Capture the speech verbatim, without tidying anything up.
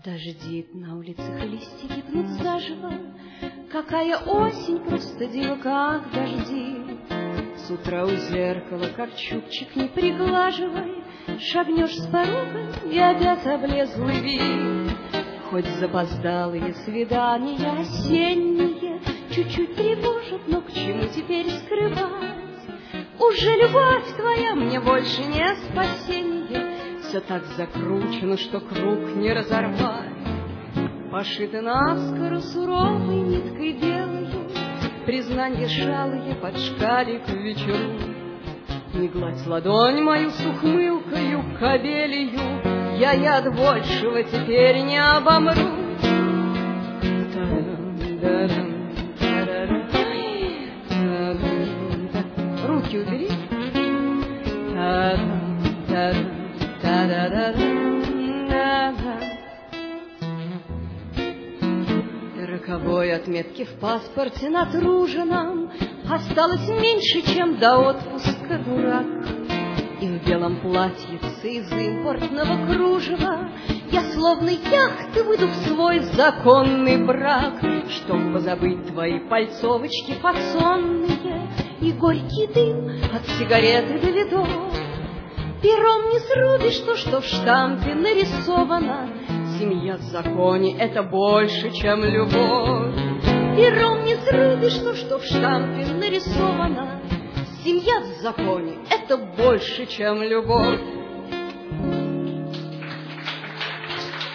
Дождит на улицах, листья гибнут заживо. Какая осень, просто диво, как дожди. С утра у зеркала, как чубчик, не приглаживай. Шагнешь с порога, и опять облезлый вид. Хоть запоздалые свидания осенние чуть-чуть тревожат, но к чему теперь скрывать? Уже любовь твоя мне больше не спасенье. Все так закручено, что круг не разорвать. Пошиты наскоро суровой ниткой белою, признанье шалые под шкалик в вечеру. Не гладь ладонь мою с ухмылкою кобелью, я и от большего теперь не обомру. Руки убери. Роковой отметки в паспорте натруженном осталось меньше, чем до отпуска, дурак. И в белом платьице из импортного кружева я словно яхты выйду в свой законный брак, чтоб позабыть твои пальцовочки фасонные и горький дым от сигареты до видов. Пером не срубишь то, что в штампе нарисовано. Семья в законе — это больше, чем любовь. Пером не срубишь то, что в штампе нарисовано. Семья в законе — это больше, чем любовь.